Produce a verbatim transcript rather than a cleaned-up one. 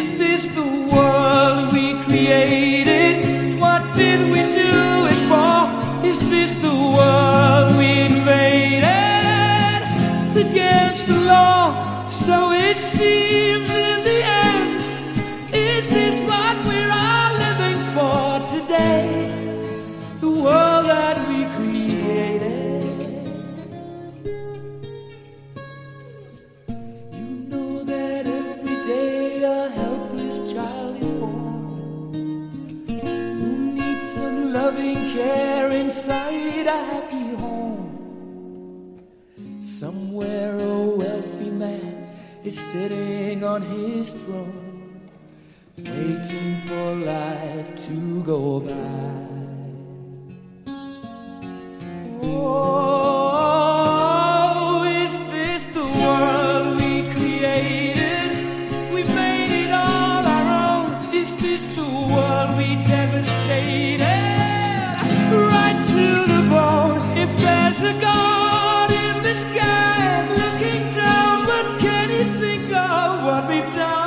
Is this the world we created? What did we do it for? Is this the world we invaded against the law? So it seems in the end. Is this what we're all living for today? The world that we created. You know that every day a helpless child is born who needs some loving care inside a happy home. Somewhere a wealthy man is sitting on his throne, waiting for life to go by. Oh, is this the world we created? We made it all our own. Is this the world we devastated right to the bone? If there's a God in the sky looking down, what can you think of what we've done?